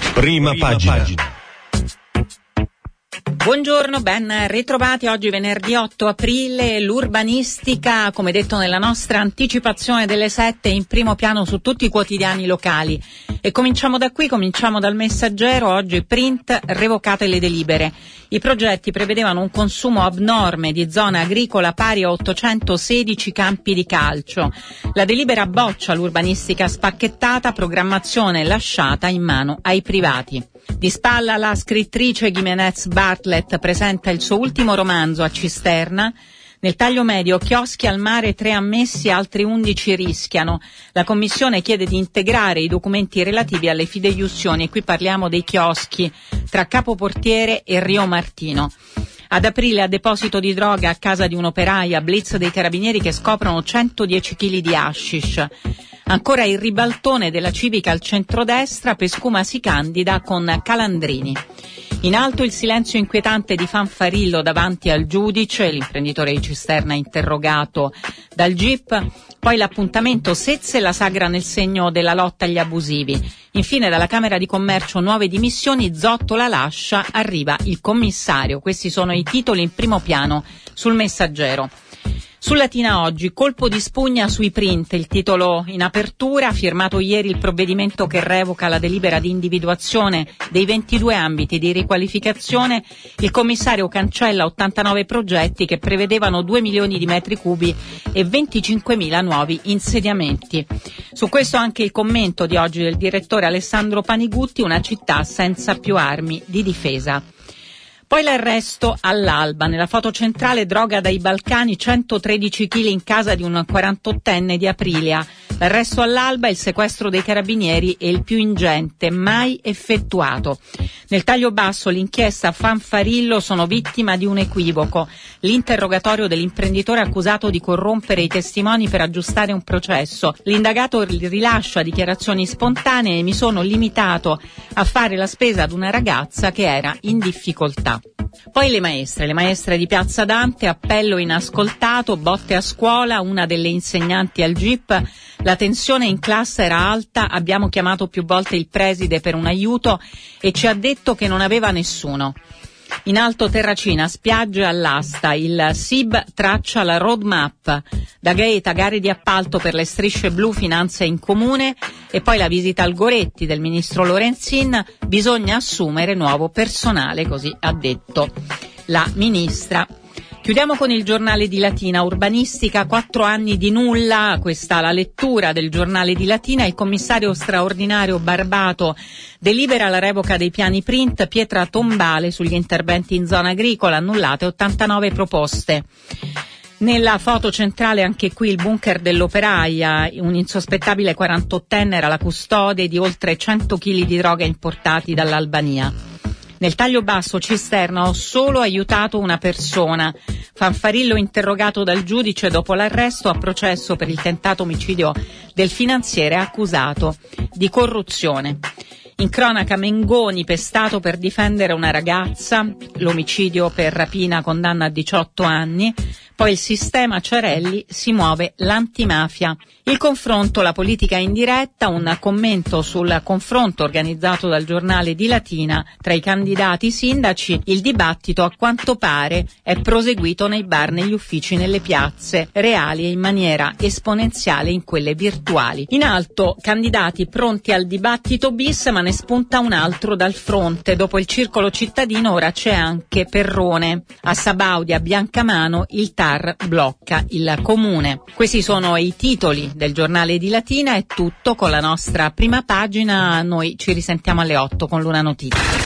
Prima pagina. Buongiorno, ben ritrovati. Oggi venerdì 8 aprile, l'urbanistica, come detto nella nostra anticipazione delle 7, in primo piano su tutti i quotidiani locali. E cominciamo da qui, cominciamo dal Messaggero. Oggi print, revocate le delibere. I progetti prevedevano un consumo abnorme di zona agricola pari a 816 campi di calcio. La delibera boccia l'urbanistica spacchettata, programmazione lasciata in mano ai privati. Di spalla la scrittrice Gimenez Bartlett presenta il suo ultimo romanzo a Cisterna. Nel taglio medio, chioschi al mare, 3 ammessi, altri 11 rischiano. La Commissione chiede di integrare i documenti relativi alle fideiussioni, e qui parliamo dei chioschi tra Capoportiere e Rio Martino. Ad aprile, a deposito di droga a casa di un'operaia, blitz dei carabinieri che scoprono 110 kg di hashish. Ancora il ribaltone della civica al centrodestra, Pescuma si candida con Calandrini. In alto il silenzio inquietante di Fanfarillo davanti al giudice, l'imprenditore di Cisterna interrogato dal GIP, poi l'appuntamento Sezze e la sagra nel segno della lotta agli abusivi. Infine dalla Camera di Commercio nuove dimissioni, Zotto la lascia, arriva il commissario. Questi sono i titoli in primo piano sul Messaggero. Su Latina oggi, colpo di spugna sui print, il titolo in apertura, firmato ieri il provvedimento che revoca la delibera di individuazione dei 22 ambiti di riqualificazione. Il commissario cancella 89 progetti che prevedevano 2 milioni di metri cubi e 25.000 nuovi insediamenti. Su questo anche il commento di oggi del direttore Alessandro Panigutti, una città senza più armi di difesa. Poi l'arresto all'alba. Nella foto centrale, droga dai Balcani, 113 kg in casa di un 48enne di Aprilia. L'arresto all'alba, il sequestro dei carabinieri è il più ingente mai effettuato. Nel taglio basso, l'inchiesta Fanfarillo, sono vittima di un equivoco. L'interrogatorio dell'imprenditore accusato di corrompere i testimoni per aggiustare un processo. L'indagato rilascia dichiarazioni spontanee: mi sono limitato a fare la spesa ad una ragazza che era in difficoltà. Poi le maestre di Piazza Dante, appello inascoltato, botte a scuola, una delle insegnanti al GIP, la tensione in classe era alta, abbiamo chiamato più volte il preside per un aiuto e ci ha detto che non aveva nessuno. In alto Terracina, spiagge all'asta, il SIB traccia la roadmap, da Gaeta gare di appalto per le strisce blu, finanze in comune, e poi la visita al Goretti del ministro Lorenzin, bisogna assumere nuovo personale, così ha detto la ministra. Chiudiamo con il giornale di Latina, urbanistica, 4 anni di nulla, questa la lettura del giornale di Latina. Il commissario straordinario Barbato delibera la revoca dei piani print, pietra tombale sugli interventi in zona agricola, annullate 89 proposte. Nella foto centrale anche qui il bunker dell'operaia, un insospettabile 48enne era la custode di oltre 100 kg di droga importati dall'Albania. Nel taglio basso, Cisterna, ho solo aiutato una persona. Fanfarillo interrogato dal giudice dopo l'arresto a processo per il tentato omicidio del finanziere accusato di corruzione. In cronaca, Mengoni pestato per difendere una ragazza, l'omicidio per rapina, condanna a 18 anni. Poi il sistema Ciarelli, si muove l'antimafia. Il confronto, la politica in diretta, un commento sul confronto organizzato dal giornale di Latina tra i candidati sindaci. Il dibattito a quanto pare è proseguito nei bar, negli uffici, nelle piazze reali e in maniera esponenziale in quelle virtuali. In alto, candidati pronti al dibattito bis, ma ne spunta un altro dal fronte. Dopo il circolo cittadino ora c'è anche Perrone. A Sabaudia, a Biancamano, il TAR blocca il comune. Questi sono i titoli del giornale di Latina. È tutto con la nostra prima pagina. Noi ci risentiamo alle 8 con l'Una Notizia.